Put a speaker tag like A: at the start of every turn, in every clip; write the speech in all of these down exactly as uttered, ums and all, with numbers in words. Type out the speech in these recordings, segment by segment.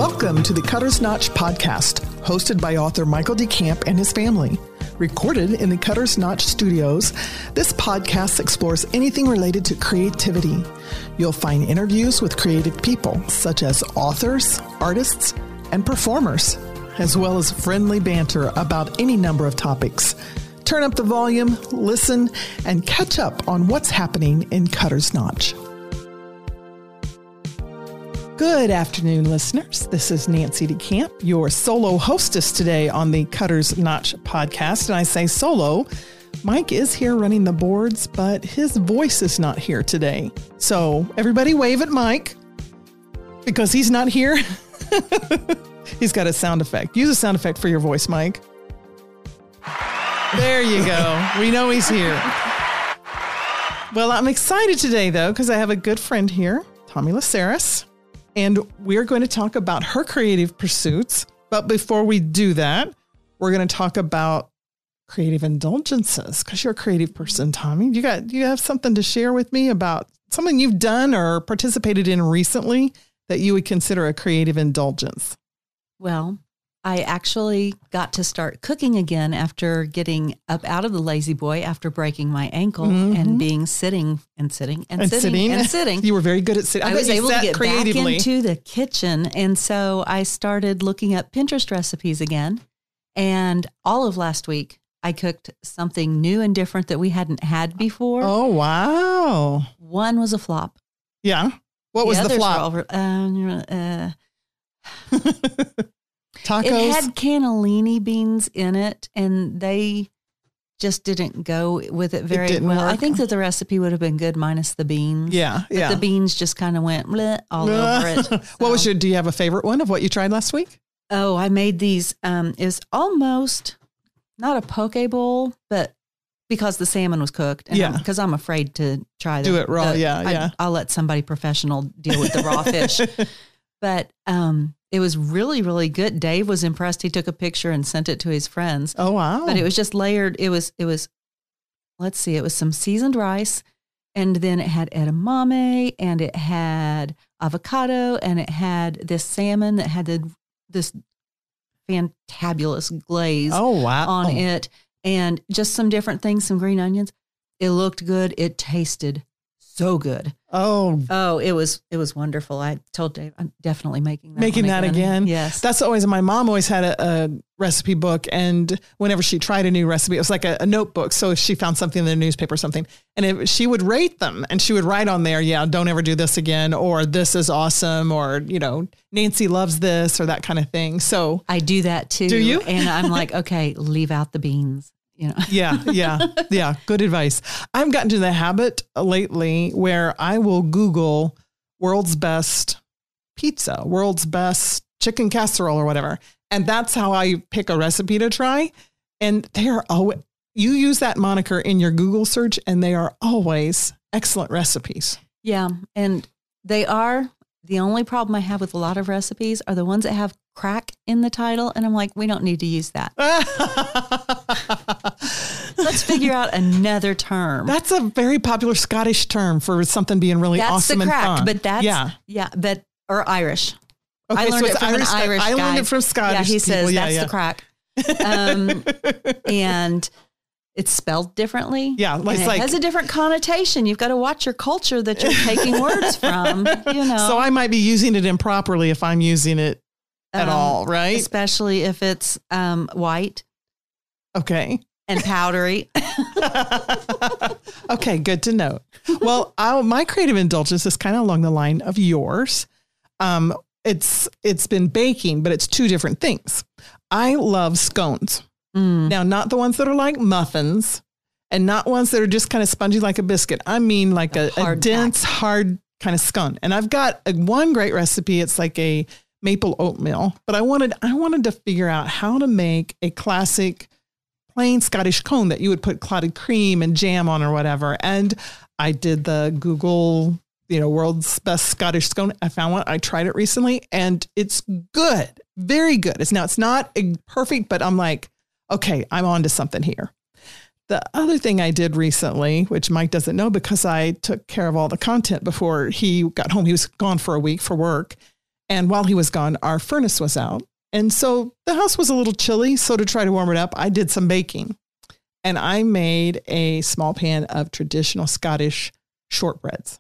A: Welcome to the Cutter's Notch podcast, hosted by author Michael DeCamp and his family. Recorded in the Cutter's Notch studios, this podcast explores anything related to creativity. You'll find interviews with creative people, such as authors, artists, and performers, as well as friendly banter about any number of topics. Turn up the volume, listen, and catch up on what's happening in Cutter's Notch. Good afternoon, listeners. This is Nancy DeCamp, your solo hostess today on the Cutter's Notch podcast. And I say solo. Mike is here running the boards, but his voice is not here today. So everybody wave at Mike because he's not here. He's got a sound effect. Use a sound effect for your voice, Mike. There you go. We know he's here. Well, I'm excited today, though, because I have a good friend here, Tommy Laceris. And we're going to talk about her creative pursuits. But before we do that, we're going to talk about creative indulgences because you're a creative person, Tommy. You got you have something to share with me about something you've done or participated in recently that you would consider a creative indulgence?
B: Well, I actually got to start cooking again after getting up out of the lazy boy after breaking my ankle mm-hmm. and being sitting and sitting and, and sitting, sitting and sitting.
A: You were very good at sitting. I,
B: I was able to get back into the kitchen. And so I started looking up Pinterest recipes again. And all of last week, I cooked something new and different that we hadn't had before.
A: Oh, wow.
B: One was a flop.
A: Yeah. What the was the flop?
B: Over, uh, uh,
A: Tacos?
B: It had cannellini beans in it, and they just didn't go with it very it well. Work. I think that the recipe would have been good minus the beans.
A: Yeah,
B: but
A: yeah.
B: The beans just kind of went bleh, all over it. So.
A: What was your, do you have a favorite one of what you tried last week?
B: Oh, I made these, um, it was almost not a poke bowl, but because the salmon was cooked. And
A: yeah.
B: Because I'm, I'm afraid to try the,
A: Do it raw,
B: the,
A: yeah,
B: I,
A: yeah.
B: I'll let somebody professional deal with the raw fish. But um, it was really, really good. Dave was impressed. He took a picture and sent it to his friends.
A: Oh, wow.
B: But it was just layered. It was, it was, let's see, it was some seasoned rice. And then it had edamame and it had avocado and it had this salmon that had the, this fantabulous glaze
A: oh, wow.
B: on it. And just some different things, some green onions. It looked good. It tasted so good.
A: Oh,
B: oh, it was it was wonderful. I told Dave I'm definitely making that
A: making that again. again.
B: Yes,
A: that's always. My mom always had a, a recipe book, and whenever she tried a new recipe, it was like a, a notebook. So if she found something in the newspaper or something, and if she would rate them, and she would write on there, "Yeah, don't ever do this again," or "This is awesome," or you know, "Nancy loves this," or that kind of thing. So
B: I do that too.
A: Do you?
B: And I'm like, okay, leave out the beans. You know.
A: yeah, yeah, yeah. Good advice. I've gotten to the habit lately where I will Google world's best pizza, world's best chicken casserole or whatever. And that's how I pick a recipe to try. And they are always, you use that moniker in your Google search and they are always excellent recipes.
B: Yeah. And they are. The only problem I have with a lot of recipes are the ones that have crack in the title. And I'm like, we don't need to use that. Let's figure out another term.
A: That's a very popular Scottish term for something being really
B: that's
A: awesome
B: the crack,
A: and fun.
B: But that's,
A: yeah.
B: yeah, but, or Irish.
A: Okay,
B: I learned
A: so
B: it from
A: Irish,
B: an Irish
A: I
B: guy.
A: learned it from Scottish
B: Yeah, he
A: people.
B: says
A: yeah,
B: that's
A: yeah.
B: the crack. Um, and it's spelled differently.
A: Yeah,
B: and
A: it's
B: it
A: like,
B: has a different connotation. You've got to watch your culture that you're taking words from, you know.
A: So I might be using it improperly if I'm using it at
B: um,
A: all, right?
B: Especially if it's um, white.
A: Okay.
B: And powdery.
A: Okay, good to know. Well, I, my creative indulgence is kind of along the line of yours. Um, it's it's been baking, but it's two different things. I love scones. Mm. Now, not the ones that are like muffins and not ones that are just kind of spongy like a biscuit. I mean like a, a dense, pack. hard kind of scone. And I've got a, one great recipe. It's like a maple oatmeal, but I wanted I wanted to figure out how to make a classic plain Scottish cone that you would put clotted cream and jam on or whatever. And I did the Google, you know, world's best Scottish scone. I found one. I tried it recently and it's good. Very good. It's now it's not perfect, but I'm like, okay, I'm on to something here. The other thing I did recently, which Mike doesn't know because I took care of all the content before he got home, he was gone for a week for work. And while he was gone, our furnace was out. And so the house was a little chilly. So to try to warm it up, I did some baking. And I made a small pan of traditional Scottish shortbreads.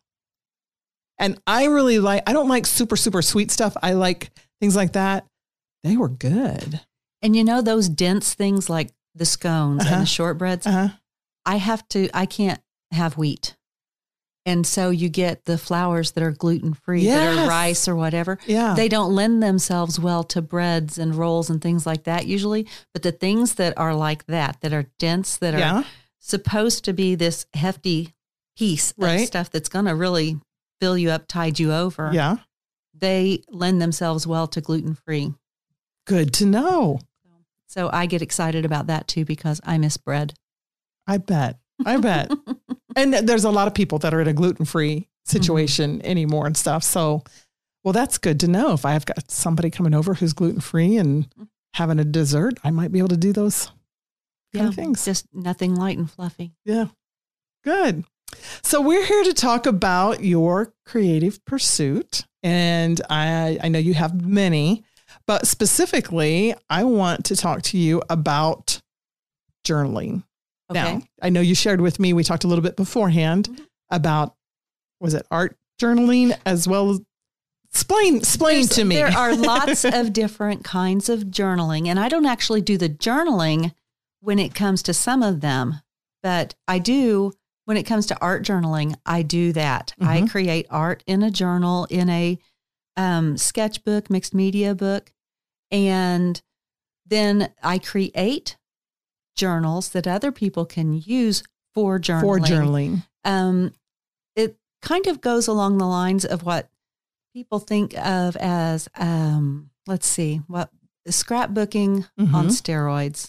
A: And I really like, I don't like super, super sweet stuff. I like things like that. They were good.
B: And you know, those dense things like the scones
A: uh-huh.
B: and the shortbreads,
A: uh-huh.
B: I have to, I can't have wheat. And so you get the flours that are gluten-free,
A: Yes.
B: that are rice or whatever.
A: Yeah.
B: They don't lend themselves well to breads and rolls and things like that usually. But the things that are like that, that are dense, that are
A: yeah.
B: supposed to be this hefty piece of
A: Right.
B: stuff that's going to really fill you up, tide you over,
A: Yeah.
B: they lend themselves well to gluten-free.
A: Good to know.
B: So I get excited about that too because I miss bread.
A: I bet. I bet. And there's a lot of people that are in a gluten-free situation mm-hmm. anymore and stuff. So, well, that's good to know. If I have got somebody coming over who's gluten-free and having a dessert, I might be able to do those kind
B: yeah,
A: of things.
B: Just nothing light and fluffy.
A: Yeah. Good. So we're here to talk about your creative pursuit. And I, I know you have many, but specifically, I want to talk to you about journaling.
B: Okay.
A: Now, I know you shared with me, we talked a little bit beforehand mm-hmm. about, was it art journaling as well as, explain, explain
B: There's,
A: to me.
B: There are lots of different kinds of journaling, and I don't actually do the journaling when it comes to some of them, but I do, when it comes to art journaling, I do that. Mm-hmm. I create art in a journal, in a um, sketchbook, mixed media book, and then I create journals that other people can use for journaling.
A: For journaling.
B: Um, it kind of goes along the lines of what people think of as, um, let's see, what scrapbooking mm-hmm. on steroids.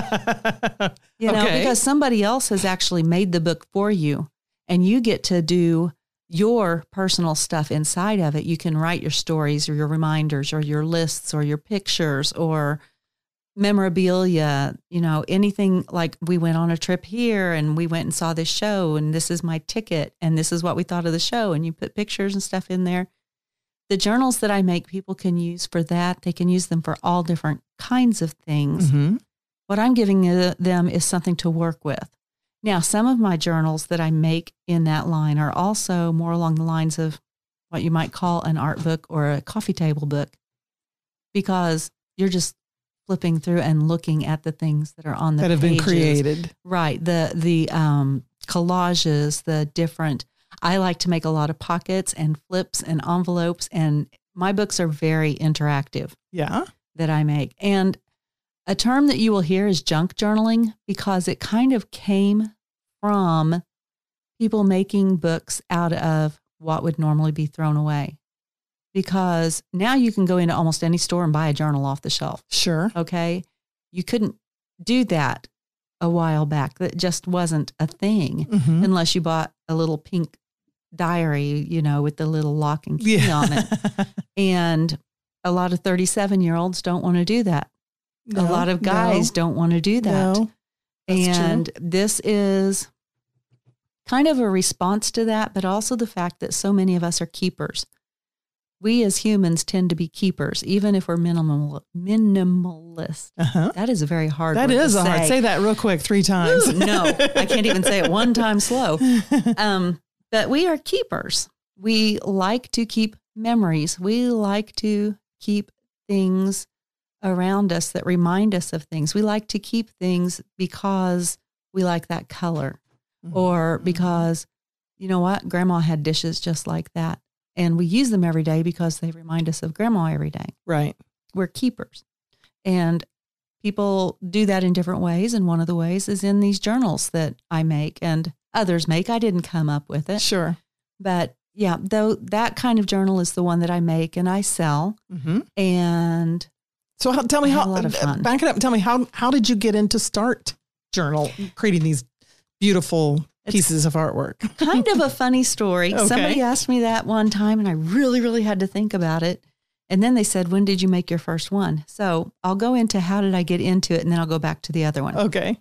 B: You know,
A: okay.
B: because somebody else has actually made the book for you, and you get to do your personal stuff inside of it. You can write your stories or your reminders or your lists or your pictures or memorabilia, you know, anything like we went on a trip here and we went and saw this show and this is my ticket and this is what we thought of the show, and you put pictures and stuff in there. The journals that I make, people can use for that. They can use them for all different kinds of things.
A: Mm-hmm.
B: What I'm giving them is something to work with. Now, some of my journals that I make in that line are also more along the lines of what you might call an art book or a coffee table book, because you're just flipping through and looking at the things that are on the
A: that have
B: pages.
A: been created.
B: Right. The, the um, collages, the different, I like to make a lot of pockets and flips and envelopes, and my books are very interactive.
A: Yeah.
B: That I make. And a term that you will hear is junk journaling, because it kind of came from people making books out of what would normally be thrown away. Because now you can go into almost any store and buy a journal off the shelf.
A: Sure.
B: Okay. You couldn't do that a while back. That just wasn't a thing mm-hmm. unless you bought a little pink diary, you know, with the little lock and key yeah. on it. And a lot of thirty-seven year olds don't want to do that. No, a lot of guys no. don't want to do that.
A: No,
B: and
A: true.
B: This is kind of a response to that, but also the fact that so many of us are keepers. We as humans tend to be keepers, even if we're minimal, minimalist. Uh-huh. That is a very hard
A: that
B: word
A: is
B: to
A: a
B: say.
A: hard. Say that real quick three times.
B: Ooh, no, I can't even say it one time slow. Um, but we are keepers. We like to keep memories. We like to keep things around us that remind us of things. We like to keep things because we like that color, mm-hmm. or because, you know what, Grandma had dishes just like that. And we use them every day because they remind us of Grandma every day.
A: Right.
B: We're keepers. And people do that in different ways. And one of the ways is in these journals that I make and others make. I didn't come up with it.
A: Sure.
B: But yeah, though that kind of journal is the one that I make and I sell. Mm-hmm. And
A: so how, tell me how,
B: a lot of fun.
A: Back it up and tell me how, how did you get into start journal, creating these beautiful It's pieces of artwork?
B: Kind of a funny story.
A: Okay.
B: Somebody asked me that one time and I really, really had to think about it. And then they said, when did you make your first one? So I'll go into how did I get into it, and then I'll go back to the other one.
A: Okay.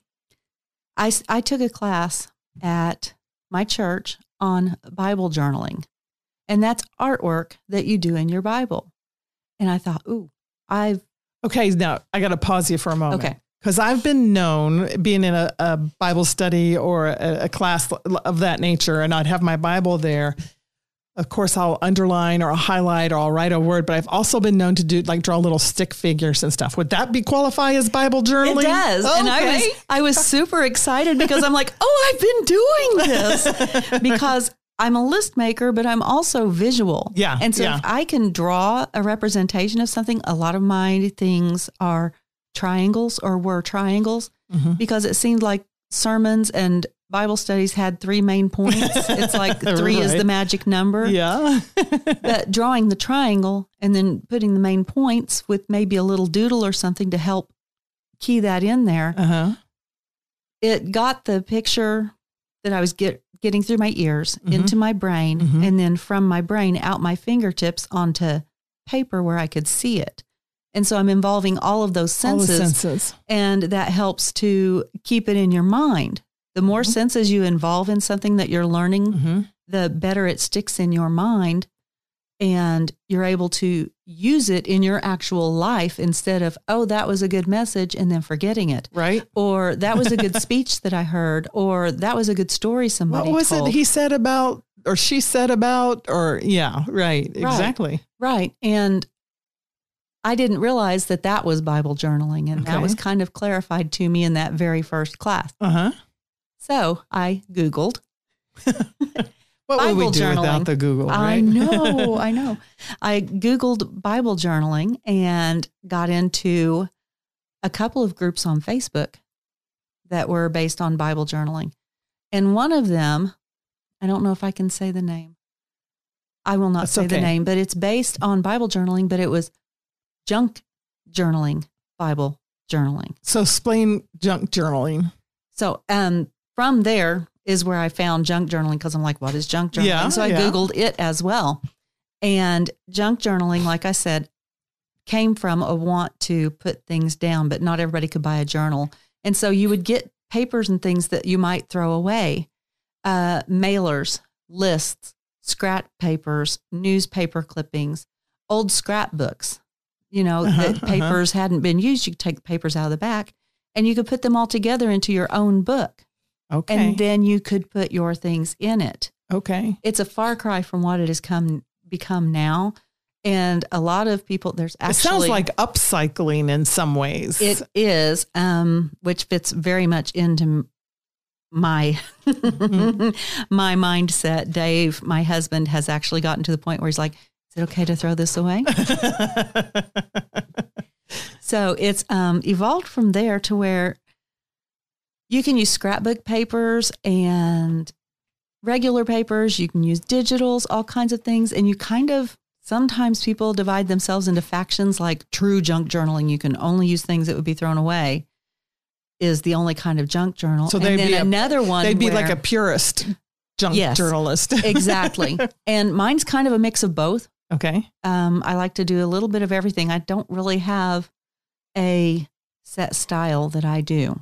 B: I, I took a class at my church on Bible journaling, and that's artwork that you do in your Bible. And I thought, ooh, I've.
A: Okay, now I got to pause you for a moment.
B: Okay.
A: Because I've been known being in a, a Bible study or a, a class of that nature, and I'd have my Bible there. Of course, I'll underline or I'll highlight or I'll write a word, but I've also been known to do like draw little stick figures and stuff. Would that be qualify as Bible journaling?
B: It does.
A: Okay.
B: And I was I was super excited because I'm like, oh, I've been doing this because I'm a list maker, but I'm also visual.
A: Yeah.
B: And so
A: yeah.
B: if I can draw a representation of something, a lot of my things are triangles or were triangles mm-hmm. because it seemed like sermons and Bible studies had three main points. It's like three right. is the magic number.
A: Yeah.
B: But drawing the triangle and then putting the main points with maybe a little doodle or something to help key that in there. Uh-huh. It got the picture that I was get, getting through my ears mm-hmm. into my brain mm-hmm. and then from my brain out my fingertips onto paper where I could see it. And so I'm involving all of those senses,
A: all the senses.
B: And that helps to keep it in your mind. The more mm-hmm. senses you involve in something that you're learning, mm-hmm. the better it sticks in your mind and you're able to use it in your actual life instead of, oh, that was a good message and then forgetting it.
A: Right.
B: Or that was a good speech that I heard, or that was a good story somebody
A: What was
B: told.
A: it he said about, or she said about, or yeah, right,
B: right.
A: exactly.
B: Right. And I didn't realize that that was Bible journaling, and
A: okay.
B: that was kind of clarified to me in that very first class.
A: Uh-huh.
B: So I Googled.
A: What
B: Bible
A: would we do
B: journaling.
A: without the Google, right?
B: I know, I know. I Googled Bible journaling and got into a couple of groups on Facebook that were based on Bible journaling. And one of them, I don't know if I can say the name. I will not
A: That's
B: say
A: okay.
B: the name, but it's based on Bible journaling, but it was junk journaling, Bible journaling.
A: So explain junk journaling.
B: So um, from there is where I found junk journaling because I'm like, what is junk journaling?
A: Yeah,
B: so I
A: yeah.
B: Googled it as well. And junk journaling, like I said, came from a want to put things down, but not everybody could buy a journal. And so you would get papers and things that you might throw away, uh, mailers, lists, scrap papers, newspaper clippings, old scrapbooks. You know,
A: uh-huh,
B: that papers uh-huh. hadn't been used. You could take the papers out of the back and you could put them all together into your own book.
A: Okay.
B: And then you could put your things in it.
A: Okay.
B: It's a far cry from what it has come become now. And a lot of people, there's actually...
A: It sounds like upcycling in some ways.
B: It is, um, which fits very much into my mm-hmm. my mindset. Dave, my husband, has actually gotten to the point where he's like, is it okay to throw this away? So it's um, evolved from there to where you can use scrapbook papers and regular papers. You can use digitals, all kinds of things. And you kind of, sometimes people divide themselves into factions, like true junk journaling. You can only use things that would be thrown away is the only kind of junk journal.
A: So
B: and
A: they'd
B: then
A: be a,
B: another one.
A: They'd be
B: where,
A: like a purist junk
B: yes,
A: journalist.
B: Exactly. And mine's kind of a mix of both.
A: Okay.
B: Um, I like to do a little bit of everything. I don't really have a set style that I do.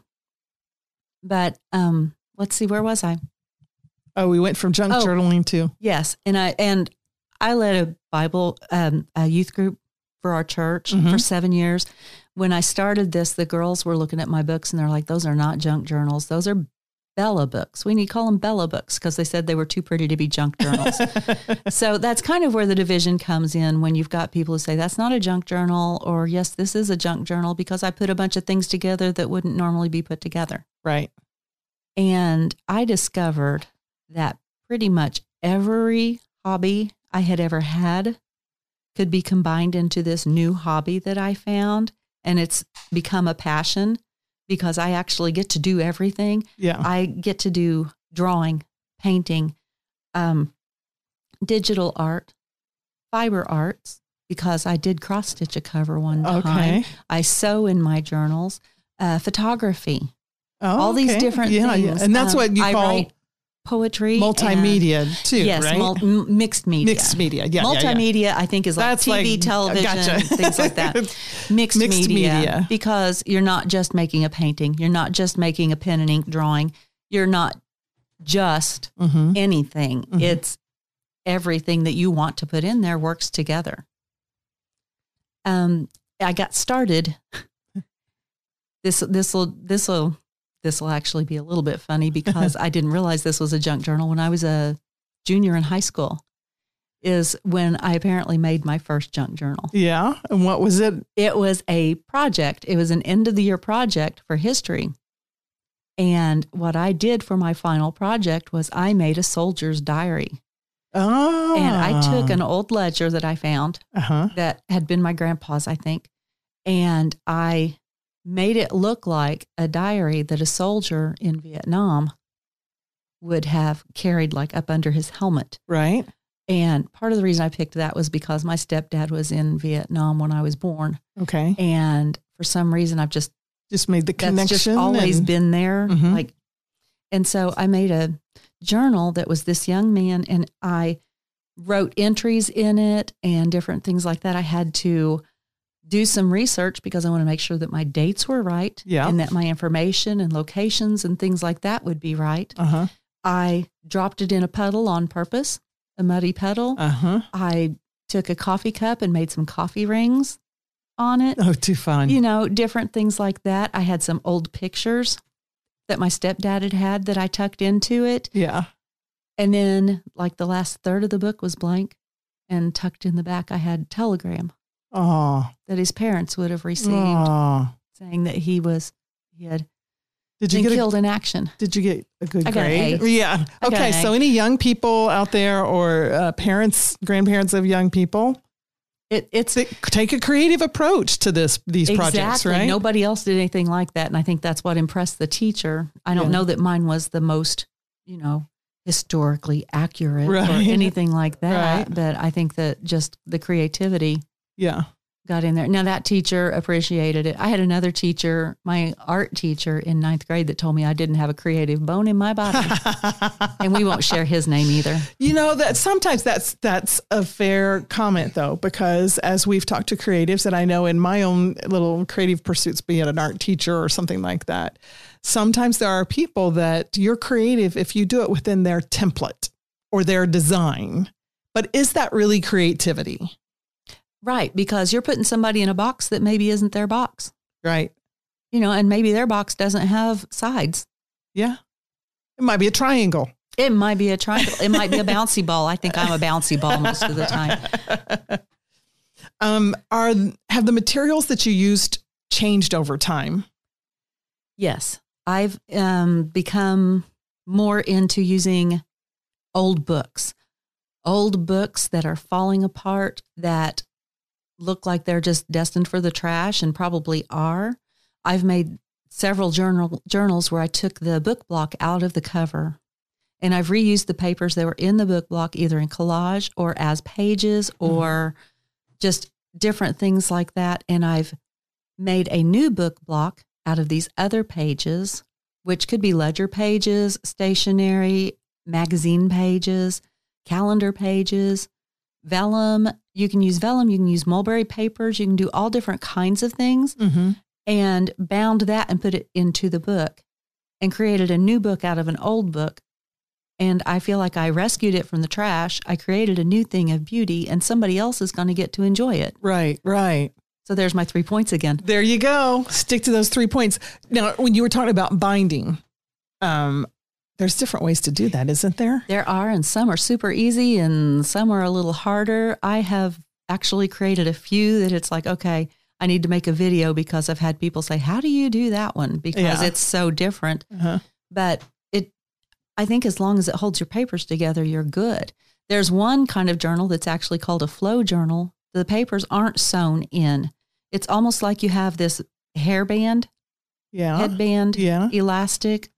B: But um, let's see, where was I?
A: Oh, we went from junk
B: oh,
A: journaling to.
B: Yes. And I and I led a Bible um, a youth group for our church
A: mm-hmm.
B: for seven years. When I started this, the girls were looking at my books and they're like, those are not junk journals. Those are Bella books. We need to call them Bella books because they said they were too pretty to be junk journals. So that's kind of where the division comes in when you've got people who say that's not a junk journal, or yes, this is a junk journal because I put a bunch of things together that wouldn't normally be put together.
A: Right.
B: And I discovered that pretty much every hobby I had ever had could be combined into this new hobby that I found. And it's become a passion because I actually get to do everything.
A: Yeah.
B: I get to do drawing, painting, um, digital art, fiber arts, because I did cross stitch a cover one time.
A: Okay.
B: I sew in my journals, uh, photography,
A: oh,
B: all
A: okay.
B: these different
A: yeah,
B: things.
A: Yeah. And that's
B: um,
A: what you
B: I
A: call
B: write poetry.
A: Multimedia
B: and,
A: too,
B: yes,
A: right?
B: Mul- m- mixed media.
A: Mixed media, yeah.
B: Multimedia,
A: yeah, yeah.
B: I think, is like
A: That's
B: T V,
A: like,
B: television,
A: gotcha.
B: things like that. Mixed,
A: Mixed
B: media,
A: media.
B: because you're not just making a painting. You're not just making a pen and ink drawing. You're not just
A: mm-hmm.
B: anything.
A: Mm-hmm.
B: It's everything that you want to put in there works together. Um, I got started. This this will this will this will actually be a little bit funny because I didn't realize this was a junk journal when I was a junior in high school. Is when I apparently made my first junk journal.
A: Yeah. And what was it?
B: It was a project. It was an end of the year project for history. And what I did for my final project was I made a soldier's diary.
A: Oh.
B: And I took an old ledger that I found
A: uh-huh.
B: that had been my grandpa's, I think, and I made it look like a diary that a soldier in Vietnam would have carried like up under his helmet.
A: Right.
B: And part of the reason I picked that was because my stepdad was in Vietnam when I was born.
A: Okay.
B: And for some reason, I've just
A: just made the connection.
B: That's just always
A: and,
B: been there.
A: Mm-hmm.
B: Like, and so I made a journal that was this young man, and I wrote entries in it and different things like that. I had to do some research because I want to make sure that my dates were right,
A: yeah,
B: and that my information and locations and things like that would be right.
A: Uh-huh.
B: I dropped it in a puddle on purpose. A muddy puddle.
A: Uh-huh.
B: I took a coffee cup and made some coffee rings on it.
A: Oh, too fun.
B: You know, different things like that. I had some old pictures that my stepdad had had that I tucked into it.
A: Yeah.
B: And then like the last third of the book was blank, and tucked in the back I had a telegram
A: oh.
B: that his parents would have received
A: oh.
B: saying that he was, he had
A: Did you
B: been
A: get
B: killed
A: a,
B: in action.
A: Did you get a good
B: I got
A: grade?
B: an A.
A: Yeah.
B: I got
A: Okay.
B: an A.
A: So any young people out there or uh, parents, grandparents of young people,
B: It, it's
A: take a creative approach to this, these
B: exactly.
A: projects, right?
B: Nobody else did anything like that. And I think that's what impressed the teacher. I don't
A: Yeah.
B: know that mine was the most, you know, historically accurate
A: Right.
B: or anything like that.
A: Right.
B: But I think that just the creativity
A: Yeah.
B: got in there. Now that teacher appreciated it. I had another teacher, my art teacher in ninth grade, that told me I didn't have a creative bone in my body. And we won't share his name either.
A: You know, that sometimes that's that's a fair comment though, because as we've talked to creatives, and I know in my own little creative pursuits, be it an art teacher or something like that, sometimes there are people that you're creative if you do it within their template or their design. But is that really creativity?
B: Right, because you're putting somebody in a box that maybe isn't their box.
A: Right.
B: You know, and maybe their box doesn't have sides.
A: Yeah. It might be a triangle.
B: It might be a triangle. It might be a bouncy ball. I think I'm a bouncy ball most of the time.
A: Um, are have the materials that you used changed over time?
B: Yes. I've um, become more into using old books, old books that are falling apart, that look like they're just destined for the trash and probably are. I've made several journal journals where I took the book block out of the cover, and I've reused the papers that were in the book block either in collage or as pages or mm-hmm. just different things like that. And I've made a new book block out of these other pages, which could be ledger pages, stationery, magazine pages, calendar pages, vellum. You can use vellum, you can use mulberry papers, you can do all different kinds of things,
A: mm-hmm.
B: and bound that and put it into the book and created a new book out of an old book. And I feel like I rescued it from the trash. I created a new thing of beauty, and somebody else is going to get to enjoy it.
A: Right, right.
B: So there's my three points again.
A: There you go. Stick to those three points. Now, when you were talking about binding, um, there's different ways to do that, isn't there?
B: There are, and some are super easy and some are a little harder. I have actually created a few that it's like, okay, I need to make a video because I've had people say, how do you do that one? Because
A: Yeah.
B: it's so different.
A: Uh-huh.
B: But it, I think as long as it holds your papers together, you're good. There's one kind of journal that's actually called a flow journal. The papers aren't sewn in. It's almost like you have this hairband,
A: Yeah.
B: headband,
A: Yeah.
B: elastic,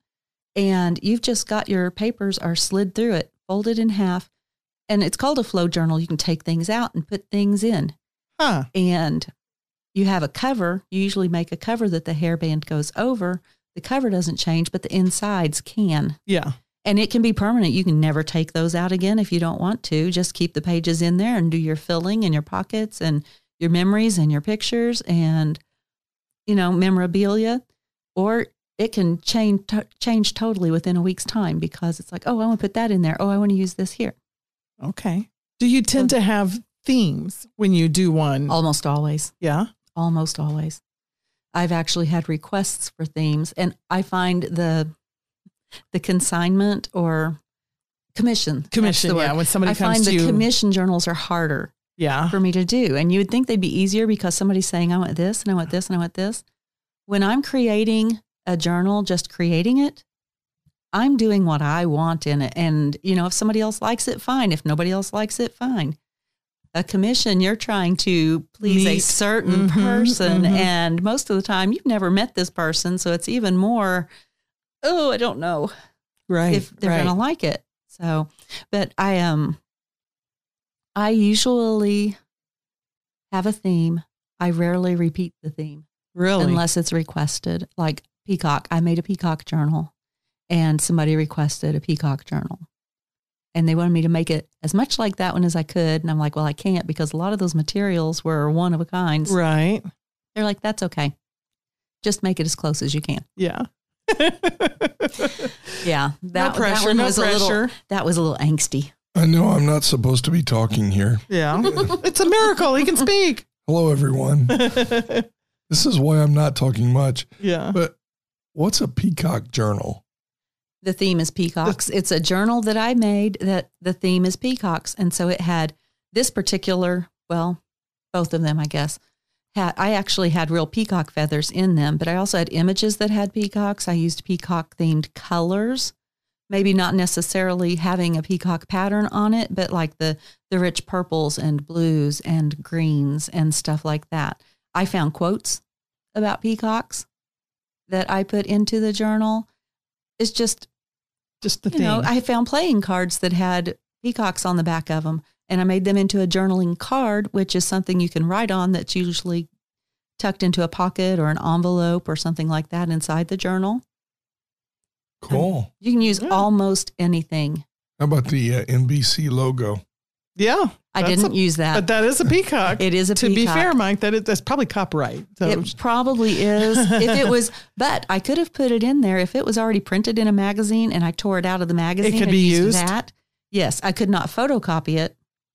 B: and you've just got your papers are slid through it, folded in half. And it's called a flow journal. You can take things out and put things in.
A: Huh.
B: And you have a cover. You usually make a cover that the hairband goes over. The cover doesn't change, but the insides can.
A: Yeah.
B: And it can be permanent. You can never take those out again if you don't want to. Just keep the pages in there and do your filling in your pockets and your memories and your pictures and, you know, memorabilia. Or it can change t- change totally within a week's time because it's like, oh, I want to put that in there. Oh, I want to use this here.
A: Okay. Do you tend to have themes when you do one?
B: Almost always.
A: Yeah.
B: Almost always. I've actually had requests for themes, and I find the the consignment or commission.
A: Commission,
B: yeah.
A: When somebody
B: I
A: comes
B: find
A: to
B: the
A: you.
B: commission journals are harder
A: Yeah.
B: for me to do. And you would think they'd be easier because somebody's saying, I want this, and I want this, and I want this. When I'm creating a journal, just creating it, I'm doing what I want in it. And, you know, if somebody else likes it, fine. If nobody else likes it, fine. A commission, you're trying to please a
A: Meet.
B: certain
A: Mhm,
B: person.
A: mhm.
B: And most of the time, you've never met this person. So it's even more, oh, I don't know
A: Right.
B: if they're
A: right.
B: going to like it. So, but I um, I usually have a theme. I rarely repeat the theme
A: Really?
B: unless it's requested. Like peacock, I made a peacock journal, and somebody requested a peacock journal, and they wanted me to make it as much like that one as I could. And I'm like, well, I can't because a lot of those materials were one of a kind.
A: Right.
B: They're like, that's okay. Just make it as close as you can.
A: Yeah.
B: Yeah, that,
A: no pressure.
B: that one
A: no
B: was
A: pressure.
B: a little. That was a little angsty.
C: I know I'm not supposed to be talking here.
A: Yeah. It's a miracle. He can speak.
C: Hello, everyone. This is why I'm not talking much.
A: Yeah.
C: But what's a peacock journal?
B: The theme is peacocks. It's a journal that I made that the theme is peacocks. And so it had this particular, well, both of them, I guess. Had, I actually had real peacock feathers in them, but I also had images that had peacocks. I used peacock themed colors, maybe not necessarily having a peacock pattern on it, but like the, the rich purples and blues and greens and stuff like that. I found quotes about peacocks that I put into the journal. It's just,
A: Just the
B: you
A: thing.
B: know, I found playing cards that had peacocks on the back of them, and I made them into a journaling card, which is something you can write on that's usually tucked into a pocket or an envelope or something like that inside the journal.
C: Cool.
B: You can use
A: Yeah.
B: almost anything.
C: How about the uh, N B C logo?
A: yeah.
B: I
A: That's
B: didn't
A: a-
B: use that.
A: But that is a peacock.
B: It is a
A: to
B: peacock.
A: be fair, Mike, that is, that's probably copyright. So
B: It probably is. If it was, but I could have put it in there if it was already printed in a magazine and I tore it out of the magazine.
A: could
B: and
A: be
B: used
A: used?
B: That. Yes, I could not photocopy it,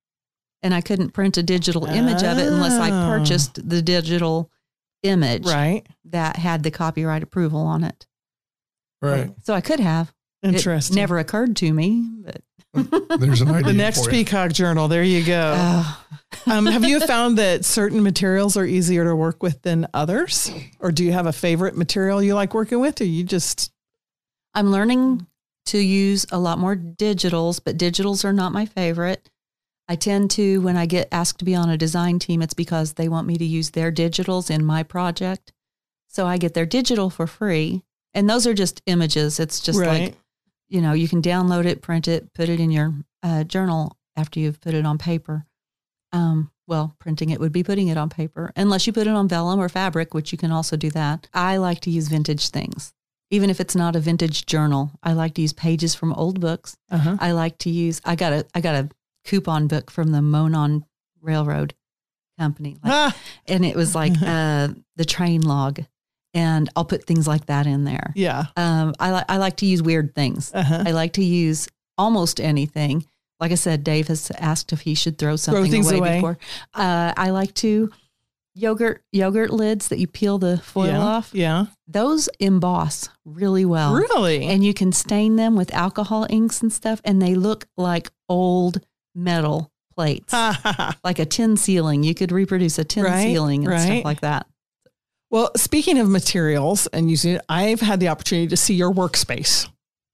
B: and I couldn't print a digital image of it unless I
A: Oh.
B: purchased the digital image
A: right.
B: that had the copyright approval on it.
C: Right.
B: So I could have.
A: Interesting.
B: It never occurred to me, but
C: There's an idea.
A: The next
C: for you.
A: peacock journal. There you go.
B: uh,
A: um, have you found that certain materials are easier to work with than others? Or do you have a favorite material you like working with? Or you just,
B: I'm learning to use a lot more digitals, but digitals are not my favorite. I tend to, when I get asked to be on a design team, it's because they want me to use their digitals in my project. So I get their digital for free. And those are just images. It's just
A: right.
B: like, you know, you can download it, print it, put it in your uh, journal after you've put it on paper. Um, well, printing it would be putting it on paper, unless you put it on vellum or fabric, which you can also do that. I like to use vintage things. Even if it's not a vintage journal, I like to use pages from old books.
A: Uh-huh.
B: I like to use, I got a, I got a coupon book from the Monon Railroad Company. Like,
A: Ah,
B: and it was like uh, the train log. And I'll put things like that in there.
A: yeah.
B: Um, I, li- I like to use weird things.
A: Uh-huh.
B: I like to use almost anything. Like I said, Dave has asked if he should throw something
A: things
B: away,
A: away.
B: before. Uh, I like to yogurt yogurt lids that you peel the foil
A: yeah.
B: off.
A: Yeah.
B: Those emboss really well.
A: Really?
B: And you can stain them with alcohol inks and stuff, and they look like old metal plates,
A: Ha, ha, ha.
B: like a tin ceiling. You could reproduce a tin
A: Right,
B: ceiling and
A: right.
B: stuff like that.
A: Well, speaking of materials and using it, I've had the opportunity to see your workspace.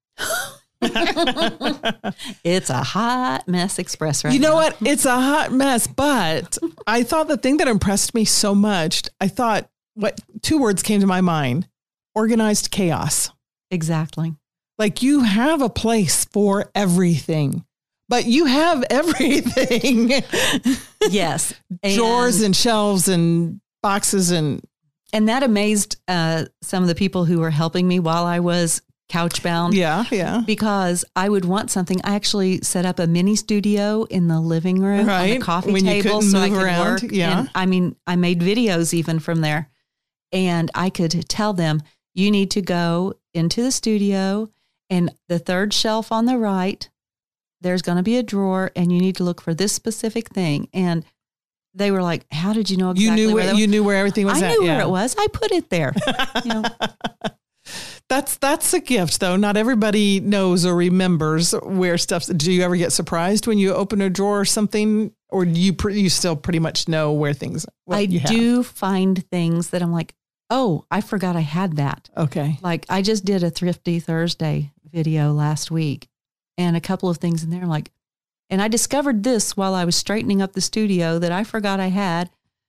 B: It's a hot mess express right
A: You know
B: now.
A: what? It's a hot mess, but I thought the thing that impressed me so much, I thought what two words came to my mind: organized chaos.
B: Exactly.
A: Like you have a place for everything, but you have everything.
B: Yes.
A: Drawers and shelves and boxes and
B: And that amazed uh, some of the people who were helping me while I was couch bound.
A: yeah, yeah.
B: Because I would want something. I actually set up a mini studio in the living room, on
A: Right,
B: the coffee
A: when you
B: table,
A: couldn't
B: so I
A: move
B: could
A: around,
B: work.
A: yeah.
B: And, I mean, I made videos even from there, and I could tell them, you need to go into the studio, and the third shelf on the right, there's going to be a drawer and you need to look for this specific thing. And they were like, how did you know exactly
A: you knew
B: where
A: where,
B: that
A: you knew where everything was
B: I
A: at?
B: knew
A: yeah.
B: where it was. I put it there. You know?
A: That's that's a gift, though. Not everybody knows or remembers where stuff's. Do you ever get surprised when you open a drawer or something, or do you pre, you still pretty much know where things? What
B: I
A: you have?
B: do find things that I'm like, oh, I forgot I had that.
A: Okay.
B: Like I just did a Thrifty Thursday video last week, and a couple of things in there, I'm like, and I discovered this while I was straightening up the studio that I forgot I had.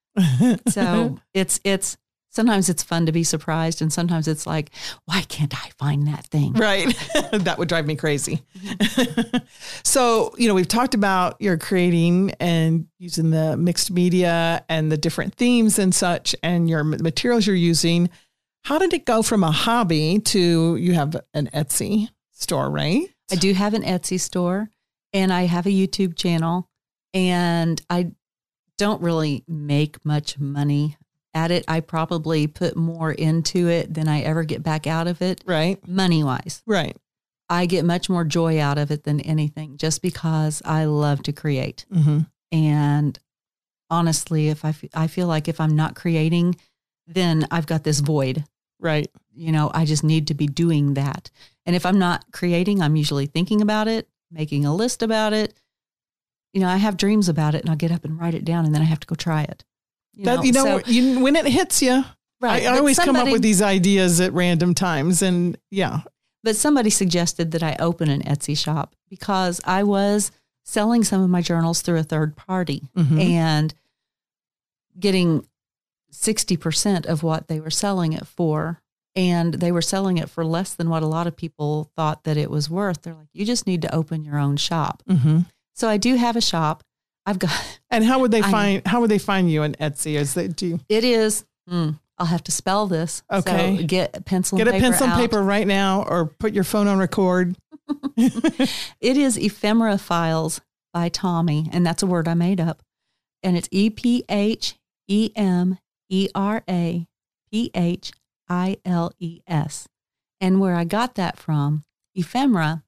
B: So it's it's. Sometimes it's fun to be surprised, and sometimes it's like, why can't I find that thing?
A: Right. That would drive me crazy. So, you know, we've talked about your creating and using the mixed media and the different themes and such, and your materials you're using. How did it go from a hobby to you have an Etsy store, right?
B: I do have an Etsy store, and I have a YouTube channel, and I don't really make much money at it. I probably put more into it than I ever get back out of it.
A: Right.
B: Money wise.
A: Right.
B: I get much more joy out of it than anything just because I love to create.
A: Mm-hmm.
B: And honestly, if I, f- I feel like if I'm not creating, then I've got this void.
A: Right.
B: You know, I just need to be doing that. And if I'm not creating, I'm usually thinking about it, making a list about it. You know, I have dreams about it and I'll get up and write it down and then I have to go try it. You
A: That,
B: know,
A: you know,
B: so,
A: you, when it hits you,
B: right,
A: I, I
B: but
A: always come up
B: somebody-
A: with these ideas at random times. And yeah.
B: But somebody suggested that I open an Etsy shop because I was selling some of my journals through a third party
A: Mm-hmm.
B: and getting sixty percent of what they were selling it for. And they were selling it for less than what a lot of people thought that it was worth. They're like, you just need to open your own shop.
A: Mm-hmm.
B: So I do have a shop. I've got,
A: And how would they
B: I-
A: find, how would they find you on Etsy? Is that, do you
B: it is, mm, I'll have to spell this.
A: Okay.
B: So get a pencil
A: get
B: and
A: a
B: paper
A: pencil and
B: out.
A: paper right now, or put your phone on record?
B: It is Ephemera Files by Tommy, and that's a word I made up. And it's E P H E M E R A P H I L E S. And where I got that from, ephemera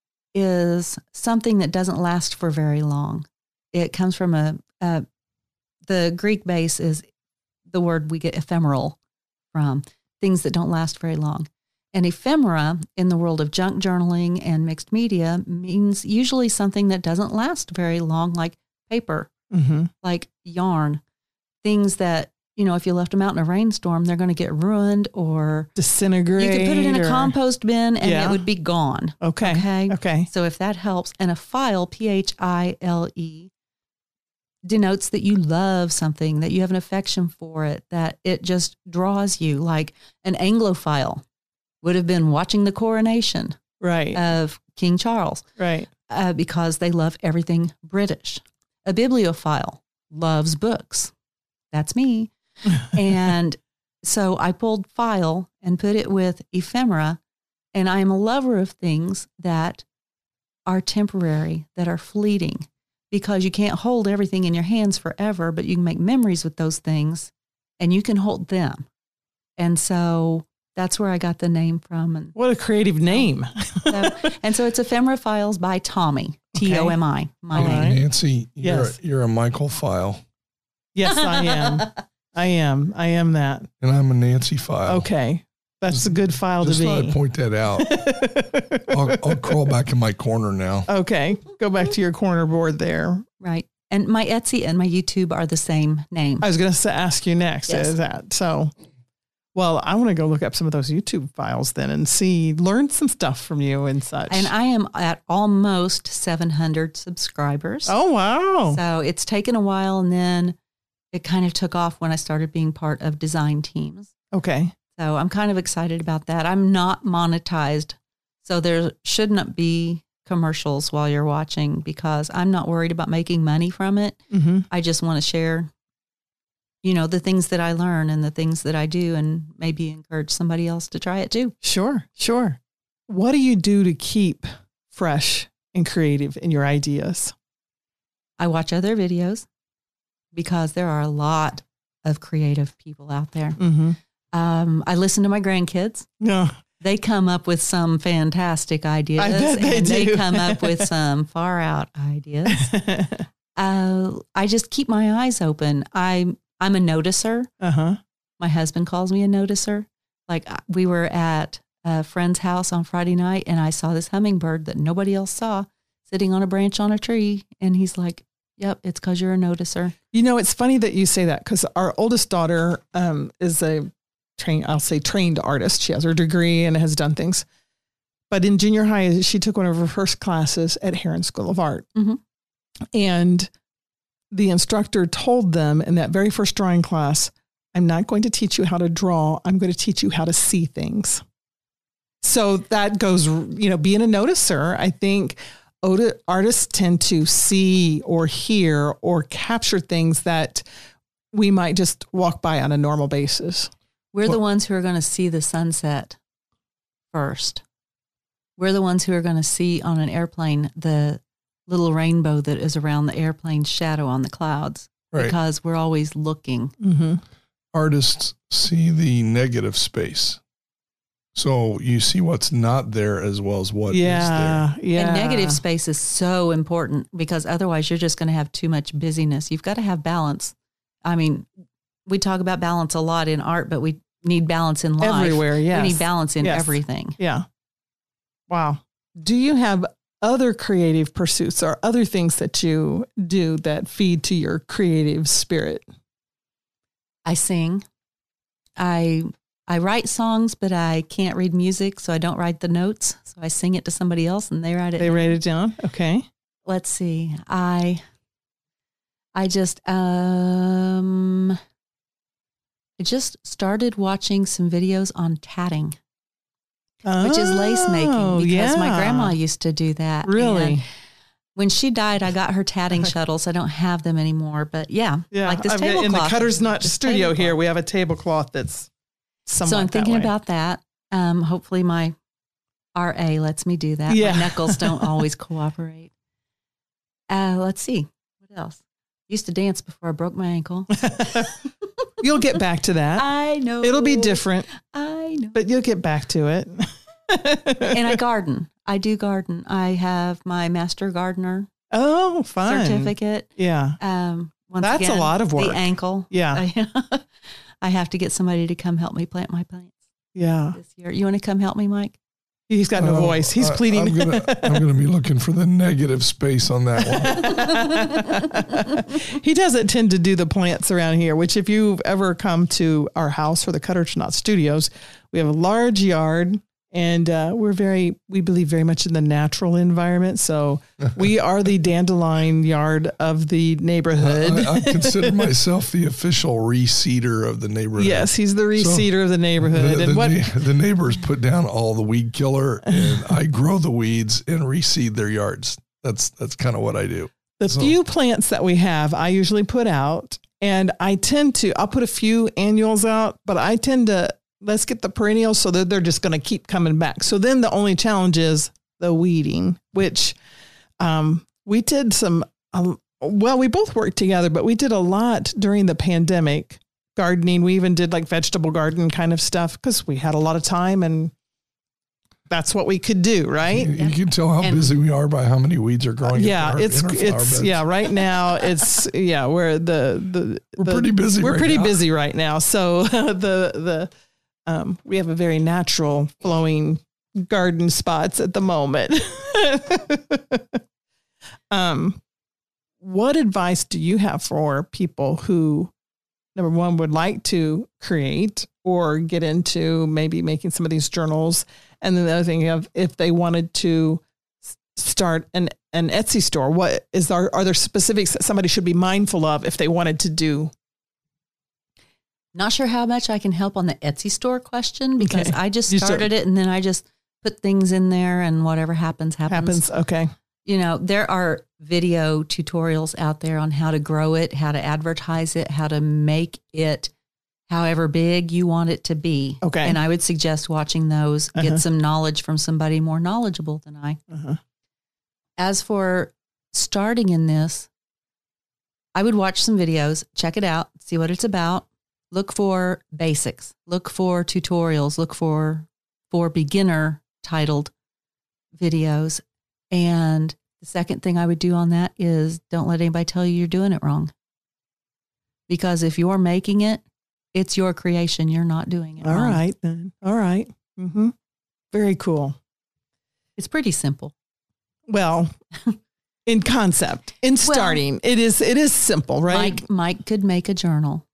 B: is something that doesn't last for very long. It comes from a, a the Greek base is the word we get ephemeral from, things that don't last very long. And ephemera in the world of junk journaling and mixed media means usually something that doesn't last very long, like paper,
A: Mm-hmm.
B: like yarn, things that, you know, if you left them out in a rainstorm, they're going to get ruined, or
A: Disintegrate.
B: you could put it in a
A: or-
B: compost bin and
A: Yeah.
B: it would be gone.
A: Okay.
B: Okay.
A: Okay.
B: So if that helps, and a file, P H I L E, denotes that you love something, that you have an affection for it, that it just draws you. Like an Anglophile would have been watching the coronation
A: Right.
B: of King Charles
A: right.
B: uh, because they love everything British. A bibliophile loves books. That's me. And so I pulled file and put it with ephemera, and I am a lover of things that are temporary, that are fleeting, because you can't hold everything in your hands forever, but you can make memories with those things and you can hold them. And so that's where I got the name from. And
A: What a creative name.
B: so, and so it's Ephemera Files by Tommy, T O M I, my
A: All
B: name.
A: right.
C: Nancy, you're,
A: Yes.
C: you're a Michael file,
A: Yes, I am. I am. I am that.
C: and I'm a Nancy file.
A: Okay. That's a good file
C: Just
A: to
C: thought
A: be.
C: I'd point that out. I'll, I'll crawl back in my corner now.
A: Okay. Go back to your corner board there.
B: Right. And my Etsy and my YouTube are the same name.
A: I was going to ask you next.
B: Yes.
A: Is that so? Well, I want to go look up some of those YouTube files then and see, learn some stuff from you and such.
B: And I am at almost seven hundred subscribers.
A: oh, wow.
B: So it's taken a while, and then it kind of took off when I started being part of design teams.
A: Okay.
B: So I'm kind of excited about that. I'm not monetized, so there shouldn't be commercials while you're watching, because I'm not worried about making money from it.
A: Mm-hmm.
B: I just want to share, you know, the things that I learn and the things that I do, and maybe encourage somebody else to try it too.
A: Sure. Sure. What do you do to keep fresh and creative in your ideas?
B: I watch other videos because there are a lot of creative people out there.
A: Mm-hmm.
B: Um, I listen to my grandkids.
A: No.
B: They come up with some fantastic ideas,
A: I bet they
B: and
A: do.
B: they come up with some far out ideas. uh, I just keep my eyes open. I'm I'm a noticer.
A: Uh-huh.
B: My husband calls me a noticer. Like we were at a friend's house on Friday night, and I saw this hummingbird that nobody else saw sitting on a branch on a tree, and he's like, "Yep, it's because you're a noticer."
A: You know, it's funny that you say that because our oldest daughter um, is a train, I'll say trained artist. She has her degree and has done things. But in junior high, she took one of her first classes at Heron School of Art.
B: Mm-hmm.
A: And the instructor told them in that very first drawing class, I'm not going to teach you how to draw. I'm going to teach you how to see things. So that goes, you know, being a noticer, I think artists tend to see or hear or capture things that we might just walk by on a normal basis.
B: We're
C: Well-
B: the ones who are going to see the sunset first. We're the ones who are going to see on an airplane the little rainbow that is around the airplane's shadow on the clouds,
C: Right.
B: because we're always looking.
A: Mm-hmm.
C: Artists see the negative space. So you see what's not there as well as what is
A: Yeah,
C: there.
A: yeah.
B: And negative space is so important, because otherwise you're just going to have too much busyness. You've got to have balance. I mean, we talk about balance a lot in art, but we need balance in life.
A: Everywhere, yes.
B: We need balance in
A: Yes.
B: everything.
A: Yeah. Wow. Do you have other creative pursuits or other things that you do that feed to your creative spirit?
B: I sing. I I write songs, but I can't read music, so I don't write the notes. So I sing it to somebody else, and they write it.
A: They
B: down.
A: write it down. Okay.
B: Let's see. I I just um I just started watching some videos on tatting, which is lace making,
A: Oh,
B: because my
A: yeah.
B: grandma used to do that.
A: Really?
B: And when she died, I got her tatting shuttles. I don't have them anymore, but yeah,
A: Yeah.
B: like this
A: I've got-
B: tablecloth.
A: in the Cutter's Nut
B: This
A: studio
B: tablecloth.
A: here, we have a tablecloth that's somewhat
B: So I'm
A: that
B: thinking
A: way.
B: about that. Um, hopefully my R A lets me do that.
A: Yeah.
B: My knuckles don't always cooperate. Uh, let's see. What else? Used to dance before I broke my ankle.
A: You'll get back to that.
B: I know.
A: It'll be different,
B: I know.
A: but you'll get back to it.
B: And I garden. I do garden. I have my master gardener
A: Oh, fun.
B: certificate.
A: Yeah.
B: Um, once
A: That's a
B: again,
A: lot of work.
B: The ankle.
A: Yeah.
B: I, I have to get somebody to come help me plant my plants
A: Yeah.
B: this year. You want to come help me, Mike?
A: He's got no
C: Oh,
A: voice. He's
C: I-
A: pleading.
C: I'm gonna, I'm gonna be looking for the negative space on that one.
A: He doesn't tend to do the plants around here, which if you've ever come to our house for the Cutter's Knot Studios, we have a large yard and uh, we're very, we believe very much in the natural environment. So we are the dandelion yard of the neighborhood.
C: I, I consider myself the official reseeder of the neighborhood.
A: Yes, he's the reseeder of the neighborhood.
C: The,
A: and
C: the,
A: what?
C: na- the neighbors put down all the weed killer, and I grow the weeds and reseed their yards. That's that's kind of what I do.
A: The
C: So-
A: few plants that we have, I usually put out, and I tend to, I'll put a few annuals out, but I tend to, let's get the perennials so that they're just going to keep coming back. So then the only challenge is the weeding, which um, we did some, um, well, we both worked together, but we did a lot during the pandemic gardening. We even did like vegetable garden kind of stuff because we had a lot of time and that's what we could do, right?
C: You, you can tell how
B: And-
C: busy we are by how many weeds are growing.
A: Yeah,
C: in our,
A: it's
C: in our flower
A: it's
C: beds.
A: yeah. Right now, it's yeah. We're the the
C: We're
A: the-
C: pretty busy
A: We're
C: right
A: pretty
C: now.
A: busy right now. So the the um, we have a very natural flowing garden spots at the moment. um, what advice do you have for people who, number one, would like to create or get into maybe making some of these journals, and then the other thing of if they wanted to s- start an an Etsy store, what is there? Are there specifics that somebody should be mindful of if they wanted to do?
B: Not sure how much I can help on the Etsy store question, because
A: Okay.
B: I just
A: You start-
B: started it and then I just put things in there and whatever happens, happens.
A: Happens. Okay.
B: You know, there are video tutorials out there on how to grow it, how to advertise it, how to make it however big you want it to be.
A: Okay.
B: And I would suggest watching those,
A: Uh-huh.
B: get some knowledge from somebody more knowledgeable than I.
A: Uh-huh.
B: As for starting in this, I would watch some videos, check it out, see what it's about. Look for basics. Look for tutorials. Look for for beginner titled videos. And the second thing I would do on that is don't let anybody tell you you're doing it wrong. Because if you're making it, it's your creation. You're not doing it
A: All
B: wrong.
A: right, then. All right. Mm-hmm. Very cool.
B: It's pretty simple.
A: Well, in concept, in starting, well, it is it is simple, right?
B: Mike, Mike could make a journal.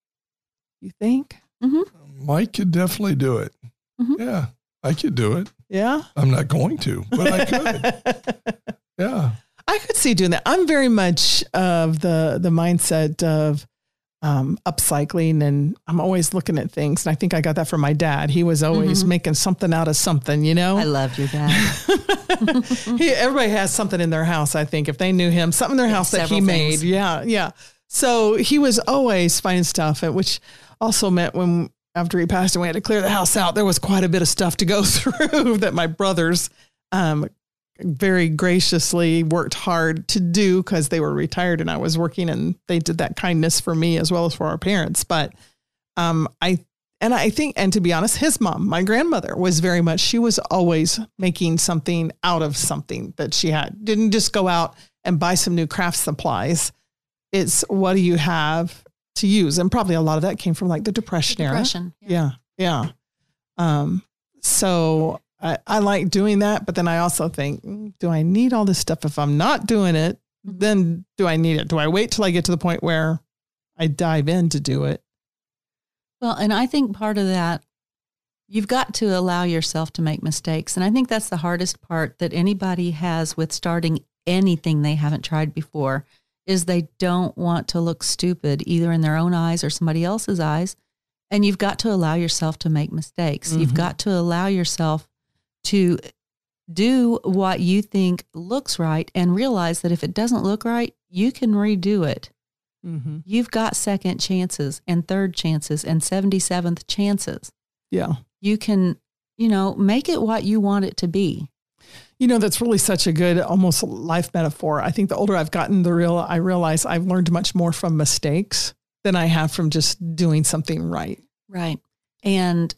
A: You think?
B: Mm-hmm.
C: Mike could definitely do it.
B: Mm-hmm.
C: Yeah, I could do it.
A: Yeah.
C: I'm not going to, but I could. Yeah.
A: I could see doing that. I'm very much of the the mindset of um, upcycling, and I'm always looking at things. And I think I got that from my dad. He was always mm-hmm. making something out of something, you know?
B: I loved your dad.
A: he, everybody has something in their house, I think. If they knew him, something in their house that he
B: things.
A: made. Yeah, yeah. So he was always finding stuff, which also meant when after he passed and we had to clear the house out, there was quite a bit of stuff to go through that my brothers um, very graciously worked hard to do because they were retired and I was working, and they did that kindness for me as well as for our parents. But um, I, and I think, and to be honest, his mom, my grandmother, was very much, she was always making something out of something that she had. Didn't just go out and buy some new craft supplies. It's what do you have to use? And probably a lot of that came from like the Depression,
B: the Depression
A: era. Yeah. Yeah. yeah. Um, so I, I like doing that, but then I also think, do I need all this stuff? If I'm not doing it, then do I need it? Do I wait till I get to the point where I dive in to do it?
B: Well, and I think part of that, you've got to allow yourself to make mistakes. And I think that's the hardest part that anybody has with starting anything they haven't tried before, is they don't want to look stupid either in their own eyes or somebody else's eyes. And you've got to allow yourself to make mistakes. Mm-hmm. You've got to allow yourself to do what you think looks right and realize that if it doesn't look right, you can redo it.
A: Mm-hmm.
B: You've got second chances and third chances and seventy-seventh chances.
A: Yeah.
B: You can, you know, make it what you want it to be.
A: You know, that's really such a good, almost life metaphor. I think the older I've gotten, the real, I realize I've learned much more from mistakes than I have from just doing something right.
B: Right. And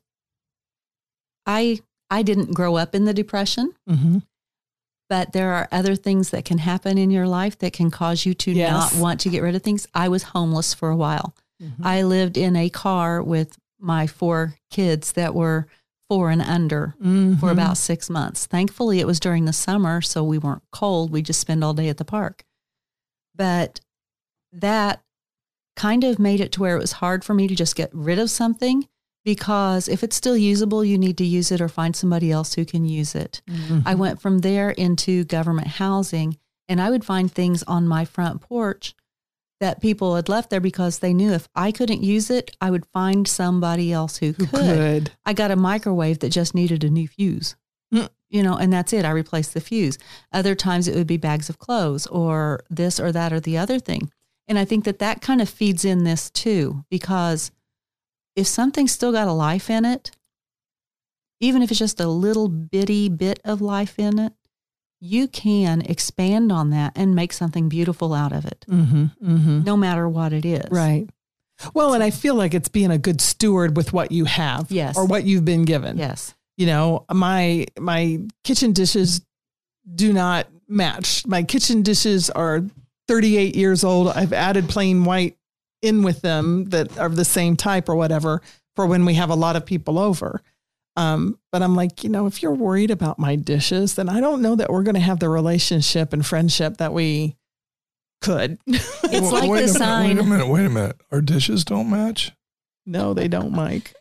B: I, I didn't grow up in the Depression,
A: mm-hmm.
B: but there are other things that can happen in your life that can cause you to
A: yes.
B: not want to get rid of things. I was homeless for a while.
A: Mm-hmm.
B: I lived in a car with my four kids that were four and under
A: mm-hmm.
B: for about six months. Thankfully, it was during the summer, so we weren't cold. We just spent all day at the park. But that kind of made it to where it was hard for me to just get rid of something, because if it's still usable, you need to use it or find somebody else who can use it.
A: Mm-hmm.
B: I went from there into government housing, and I would find things on my front porch that people had left there because they knew if I couldn't use it, I would find somebody else who,
A: Who
B: could.
A: could.
B: I got a microwave that just needed a new fuse,
A: Mm.
B: you know, and that's it. I replaced the fuse. Other times it would be bags of clothes or this or that or the other thing. And I think that that kind of feeds in this too, because if something's still got a life in it, even if it's just a little bitty bit of life in it, you can expand on that and make something beautiful out of it,
A: Mm-hmm. Mm-hmm.
B: no matter what it is.
A: Right. Well, and I feel like it's being a good steward with what you have,
B: Yes.
A: or what you've been given.
B: Yes.
A: You know, my my kitchen dishes do not match. My kitchen dishes are thirty-eight years old. I've added plain white in with them that are the same type or whatever for when we have a lot of people over. Um, but I'm like, you know, if you're worried about my dishes, then I don't know that we're going to have the relationship and friendship that we could.
B: It's
C: Well,
B: like
C: wait
B: the
C: a
B: sign.
C: Minute, wait a minute, wait a minute. Our dishes don't match?
A: No, they don't, Mike.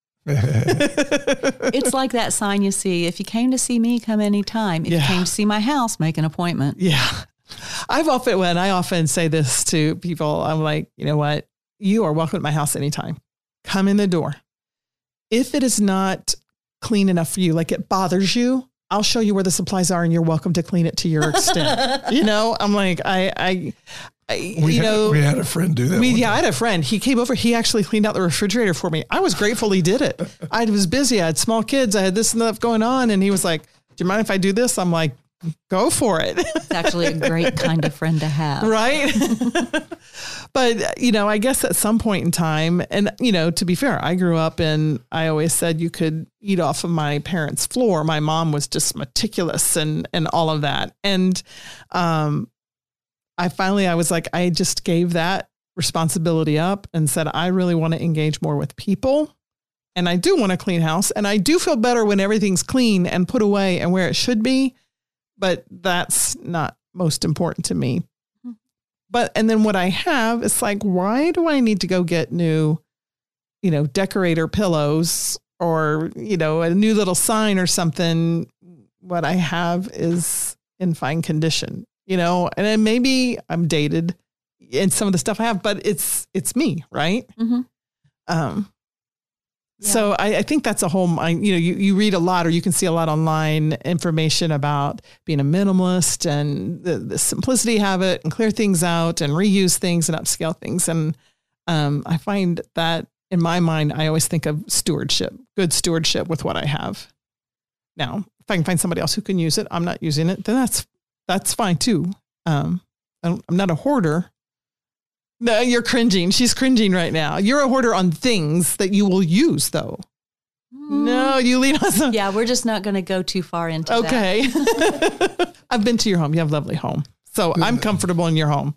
B: It's like that sign you see. If you came to see me, come anytime. If
A: Yeah.
B: you came to see my house, make an appointment.
A: Yeah. I've often, when I often say this to people, I'm like, you know what? You are welcome at my house anytime. Come in the door. If it is not clean enough for you, like it bothers you, I'll show you where the supplies are and you're welcome to clean it to your extent. You know, I'm like, I, I, I
C: we,
A: you
C: had,
A: know,
C: we had a friend do that.
A: we,
C: one
A: yeah,
C: time.
A: I had a friend. He came over. He actually cleaned out the refrigerator for me. I was grateful he did it. I was busy. I had small kids. I had this and that going on. And he was like, do you mind if I do this? I'm like, go for it.
B: It's actually a great kind of friend to have.
A: Right. But But, you know, I guess at some point in time, and, you know, to be fair, I grew up and I always said you could eat off of my parents' floor. My mom was just meticulous and, and all of that. And um, I finally, I was like, I just gave that responsibility up and said, I really want to engage more with people. And I do want a clean house. And I do feel better when everything's clean and put away and where it should be. But that's not most important to me. But, and then what I have, it's like, why do I need to go get new, you know, decorator pillows or, you know, a new little sign or something? What I have is in fine condition, you know, and then maybe I'm dated in some of the stuff I have, but it's, it's me. Right.
B: Mm-hmm.
A: Um, So I, I think that's a whole, you know, you, you read a lot or you can see a lot online information about being a minimalist and the, the simplicity habit and clear things out and reuse things and upscale things. And um, I find that in my mind, I always think of stewardship, good stewardship with what I have. Now, if I can find somebody else who can use it, I'm not using it, then that's, that's fine too. Um, I'm not a hoarder. No, you're cringing. She's cringing right now. You're a hoarder on things that you will use, though. Mm. No, you lean on some.
B: Yeah, we're just not going to go too far into
A: okay.
B: that.
A: Okay. I've been to your home. You have a lovely home. So I'm comfortable in your home.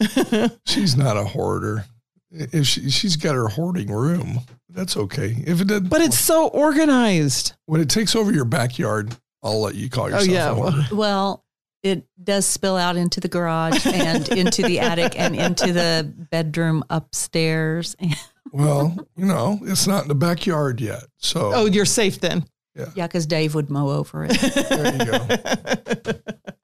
C: She's not a hoarder. If she, she's got her hoarding room, that's okay. If it did,
A: but it's so organized.
C: When it takes over your backyard, I'll let you call yourself
A: oh, yeah.
C: a hoarder.
B: Well, it does spill out into the garage and into the attic and into the bedroom upstairs.
C: Well, you know, it's not in the backyard yet. So,
A: oh, you're safe then.
C: Yeah.
B: Yeah. Cause Dave would mow over it.
C: There you go.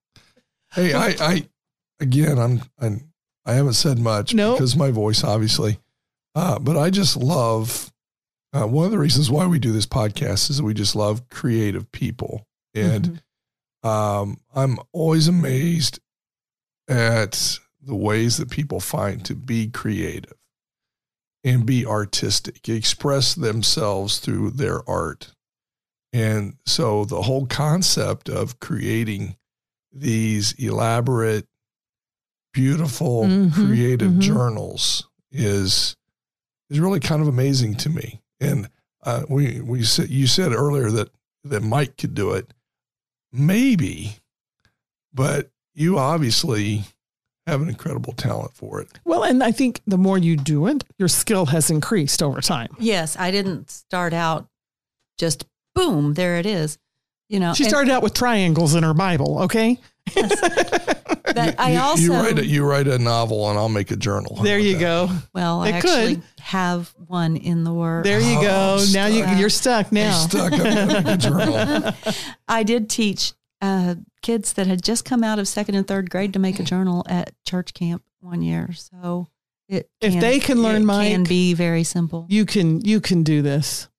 C: Hey, I, I, again, I'm, I'm, I haven't said much
A: nope.
C: because my voice, obviously, uh, but I just love, uh, one of the reasons why we do this podcast is that we just love creative people. And, mm-hmm. Um, I'm always amazed at the ways that people find to be creative and be artistic, express themselves through their art. And so the whole concept of creating these elaborate, beautiful, mm-hmm, creative mm-hmm. journals is, is really kind of amazing to me. And, uh, we, we said, you said earlier that, that Mike could do it. Maybe, but you obviously have an incredible talent for it.
A: Well, and I think the more you do it, your skill has increased over time.
B: Yes. I didn't start out just boom, there it is. You know,
A: she started out with triangles in her Bible. Okay.
B: Yes. But I
C: you,
B: also,
C: you write a, you write a novel and I'll make a journal.
A: There you
C: that?
A: go.
B: Well, I
A: it
B: actually
A: could.
B: have one in the works.
A: There you
C: oh,
A: go.
C: Stuck.
A: Now you, you're stuck now.
C: You're stuck. I'm going to make a journal.
B: I did teach uh, kids that had just come out of second and third grade to make a journal at church camp one year. So it
A: if
B: can,
A: they can learn,
B: it
A: Mike,
B: can be very simple.
A: You can, you can do this.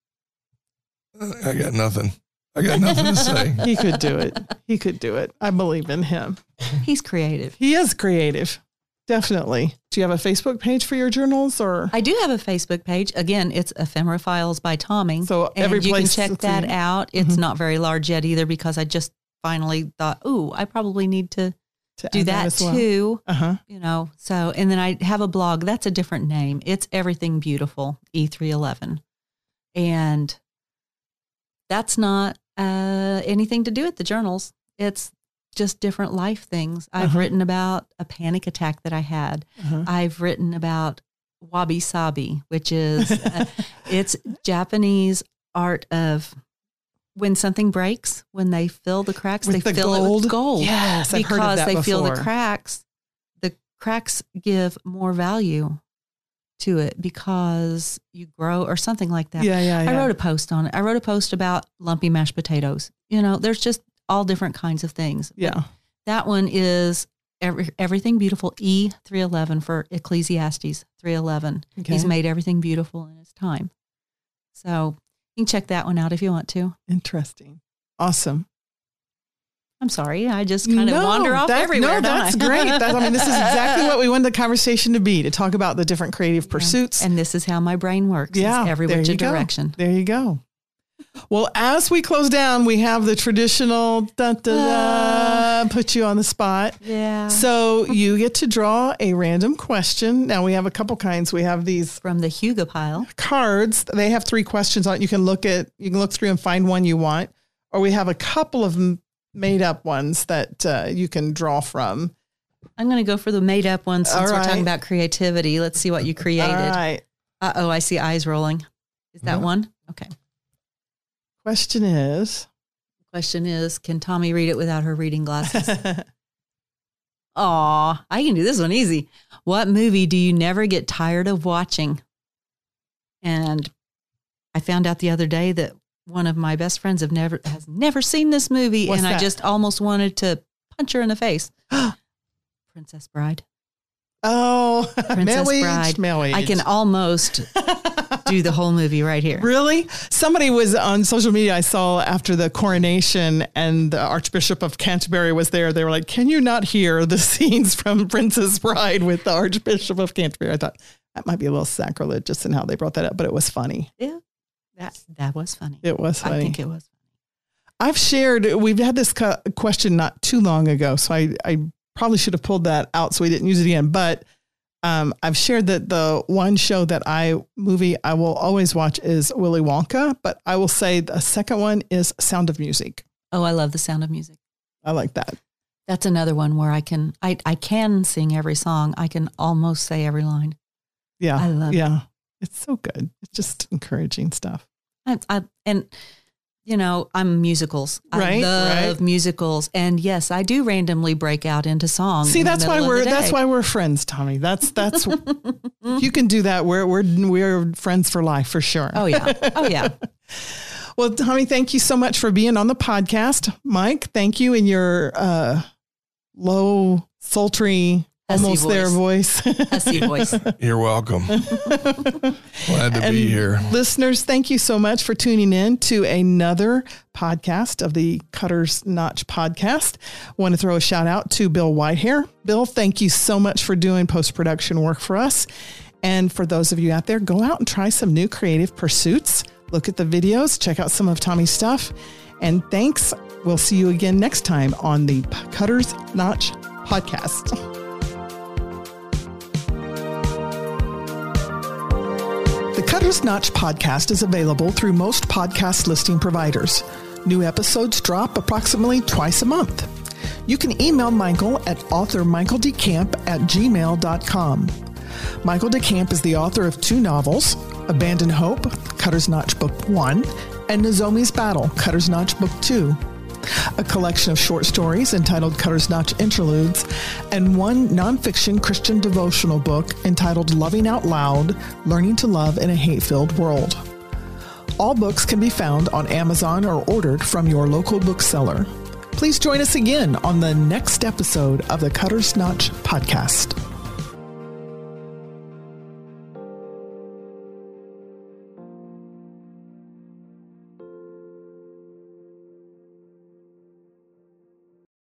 C: I got nothing. I got nothing to say.
A: He could do it. He could do it. I believe in him.
B: He's creative.
A: He is creative. Definitely. Do you have a Facebook page for your journals or?
B: I do have a Facebook page. Again, it's Ephemera Files by Tommy.
A: So every
B: and you
A: place
B: can check that
A: see.
B: out. It's
A: Mm-hmm.
B: not very large yet either because I just finally thought, ooh, I probably need to,
A: to
B: do that, that too.
A: Well. Uh-huh.
B: You know, so, and then I have a blog. That's a different name. It's Everything Beautiful, E three eleven. And that's not uh, anything to do with the journals. It's just different life things. I've
A: Uh-huh.
B: written about a panic attack that I had.
A: Uh-huh.
B: I've written about wabi sabi, which is uh, it's Japanese art of when something breaks, when they fill the cracks,
A: With
B: they
A: the
B: fill
A: gold?
B: it with gold.
A: Yes, I've
B: because
A: heard of that
B: they
A: before.
B: feel the cracks. The cracks give more value to it because you grow or something like that.
A: Yeah, yeah, yeah.
B: I wrote a post on it. I wrote a post about lumpy mashed potatoes. You know, there's just all different kinds of things.
A: Yeah.
B: But that one is every, Everything Beautiful, E three eleven for Ecclesiastes three eleven.
A: Okay.
B: He's made everything beautiful in his time. So you can check that one out if you want to.
A: Interesting. Awesome.
B: I'm sorry. I just kind of
A: No,
B: wander off
A: that-
B: everywhere.
A: No, that's
B: don't I?
A: great. That, I mean, this is exactly what we wanted the conversation to be, to talk about the different creative pursuits.
B: And this is how my brain works.
A: Yeah,
B: It's every
A: there
B: which
A: you go.
B: direction.
A: There you go. Well, as we close down, we have the traditional da, da, da, to put you on the spot.
B: Yeah.
A: So you get to draw a random question. Now we have a couple kinds. We have these
B: From the Hugo pile.
A: cards. They have three questions on it. You can look at, you can look through and find one you want, or we have a couple of m- made up ones that uh, you can draw from.
B: I'm going to go for the made up one since
A: All
B: we're
A: right.
B: talking about creativity. Let's see what you created.
A: All right.
B: Uh oh, I see eyes rolling. Is that
C: Yeah.
B: one? Okay.
A: Question is,
B: Question is, can Tommy read it without her reading glasses? Aw, I can do this one easy. What movie do you never get tired of watching? And I found out the other day that one of my best friends have never has never seen this movie,
A: What's
B: and
A: that?
B: I just almost wanted to punch her in the face. Princess Bride.
A: oh,
B: Princess
A: male age,
B: Bride.
A: male age.
B: I can almost do the whole movie right here.
A: Really? Somebody was on social media I saw after the coronation and the Archbishop of Canterbury was there. They were like, can you not hear the scenes from Princess Bride with the Archbishop of Canterbury? I thought that might be a little sacrilegious in how they brought that up, but it was funny.
B: Yeah, that that was funny.
A: It was funny.
B: I think it was.
A: I've shared, we've had this cu- question not too long ago, so I, I probably should have pulled that out so we didn't use it again. But um, I've shared that the one show that I, movie I will always watch is Willy Wonka, but I will say the second one is Sound of Music.
B: Oh, I love The Sound of Music.
A: I like that.
B: That's another one where I can I, I can sing every song. I can almost say every line.
A: Yeah.
B: I love
A: yeah. It's so good. It's just encouraging stuff.
B: I, I and you know, I'm musicals. I
A: Right,
B: love
A: right.
B: musicals. And yes, I do randomly break out into song.
A: See,
B: in the
A: that's why
B: middle of
A: we're
B: the
A: that's
B: day.
A: why we're friends, Tommy. That's that's you can do that. We're we're we're friends for life for sure.
B: Oh yeah. Oh yeah.
A: Well, Tommy, thank you so much for being on the podcast. Mike, thank you in your uh, low, sultry,
B: Hussy
A: almost
B: voice.
A: there voice.
B: Hussy voice.
C: You're welcome. Glad to
A: And
C: be here.
A: listeners, thank you so much for tuning in to another podcast of the Cutter's Notch podcast. Want to throw a shout out to Bill Whitehair. Bill, thank you so much for doing post-production work for us. And for those of you out there, go out and try some new creative pursuits. Look at the videos, check out some of Tommy's stuff. And thanks. We'll see you again next time on the Cutter's Notch podcast. The Cutter's Notch podcast is available through most podcast listing providers. New episodes drop approximately twice a month. You can email Michael at author michael d camp at gmail dot com. Michael DeCamp is the author of two novels, Abandon Hope, Cutter's Notch Book one, and Nozomi's Battle, Cutter's Notch Book two. A collection of short stories entitled Cutter's Notch Interludes, and one nonfiction Christian devotional book entitled Loving Out Loud, Learning to Love in a Hate-Filled World. All books can be found on Amazon or ordered from your local bookseller. Please join us again on the next episode of the Cutter's Notch podcast.